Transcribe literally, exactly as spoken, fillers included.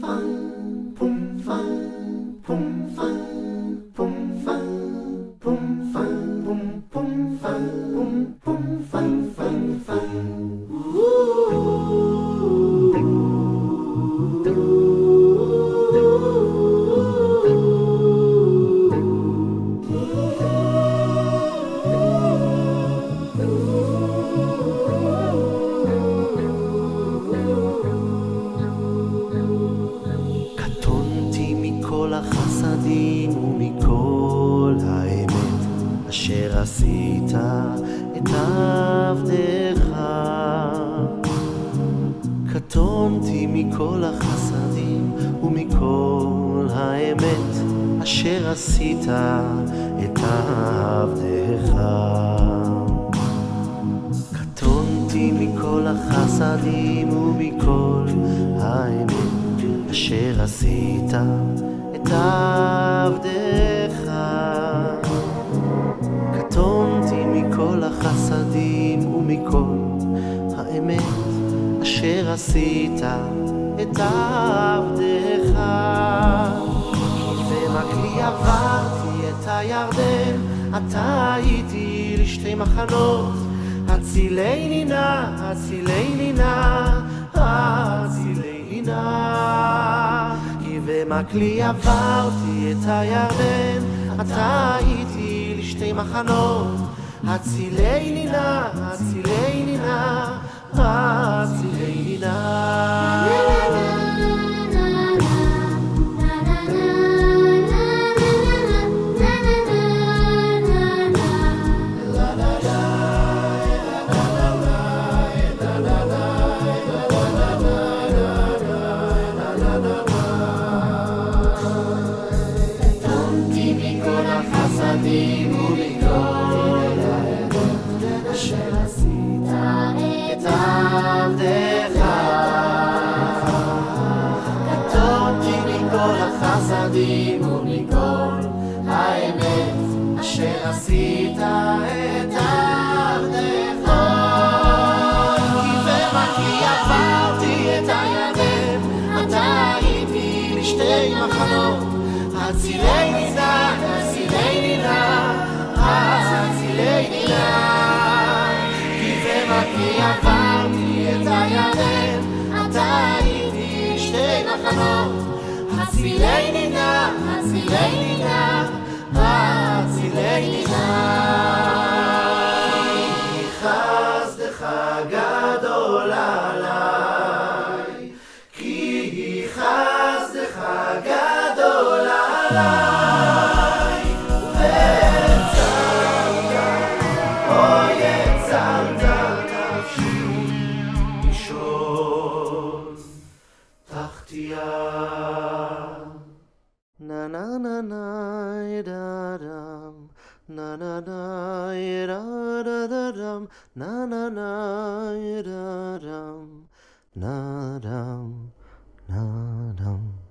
קטונתי מכל החסדים ומכל האמת אשר עשית את עבדך. קטונתי מכל החסדים ומכל האמת אשר עשית את עבדך. קטונתי מכל החסדים ומכל האמת אשר עשית את עבדך. קטונתי מכל החסדים ומכל האמת אשר עשית את עבדך. במקלי עברתי את הירדן, אתה הייתי לשתי מחנות. הצילני נא, הצילני נא, הצילני נא. כי במקלי עברתי את הירדן, אתה הייתי לשתי מחנות. הצילני נא, הצילני נא, הצילני נא. ומכל האמת אשר עשית את עבדך. קטונתי מכל החסדים ומכל האמת אשר עשית את עבדך. כי במקלי עברתי את הירדן, אתה הייתי לשתי מחנות. הצילני נא, הצילני נא, הצילני נא. כי במקלי עברתי את הירדן, אתה הייתי לשתי מחנות. הצילני נא, הצילני נא, הצילני נא. כי חסדך גדול עליי, כי חסדך גדול עליי. והצלת, אוי הצלת נפשי משעול תחתיה. na na na na da dum, na na na da da da dum, na na na da dum, na dum, na dum.